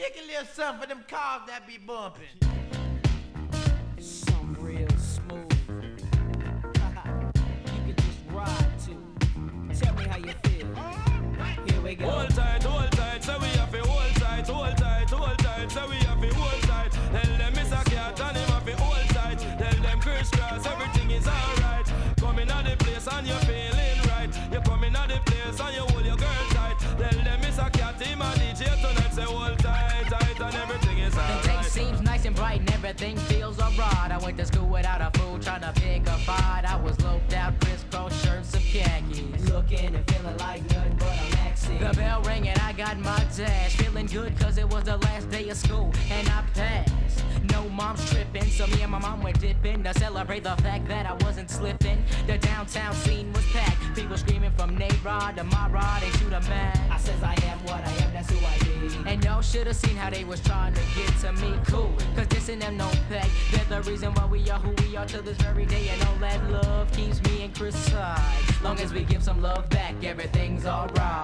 Kick a little something for them cars that be bumping. Some real smooth. You can just ride to. Tell me how you feel. Here we go. Hold tight, so we have to hold tight, hold tight, hold tight, so we have to hold tight. Tell them it's a cat and him have to hold tight. Tell them Chris Cross, everything is alright. Coming out the place and you're feeling right. You're coming out the place and you hold your girl tight. Tell them it's a cat, him a DJ tonight. Say hold tight, tight and everything is alright. The day seems nice and bright and everything feels alright. I went to school without a fool trying to pick a fight. I was loped out, crisscross shirts of khakis. Looking and feeling like nothing but a maxi. The bell rang and I got my dash. Feeling good cause it was the last day of school and I passed. No mom's tripping, so me and my mom went dipping to celebrate the fact that I wasn't slipping. The downtown scene was packed. People screaming from Nayrod to my rod, they shoot a man. I says I am what I am, that's who I be. And y'all should've seen how they was trying to get to me. Cool, cause this and them no pay. They're the reason why we are who we are to this very day. And all that love keeps me and Chris side. Long as we give some love back, everything's alright.